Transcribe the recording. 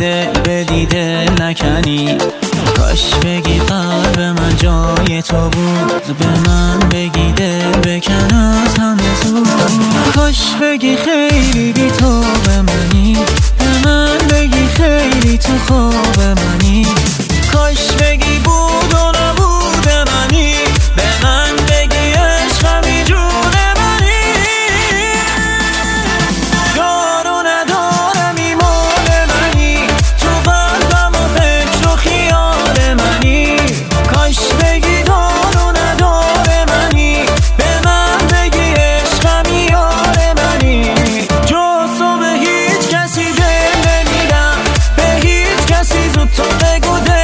دل به دیده نکنی. کاش بگی قلب من جای تو بود، به من بگی دل بکن از همه زود. کاش بگی خیلی بی تو به منی، به من بگی خیلی تو خواب منی. کاش بگی بود و نبود منی، به من بگی عشقمی جون منی. یار و ندارمی مال منی، تو قلبم و فکر و خیال منی. کاش بگی دار و ندار منی، به من بگی عشقمی یار منی. جز تو به هیچ کسی دل نمیدم، به هیچ کسی زود تو بگو دل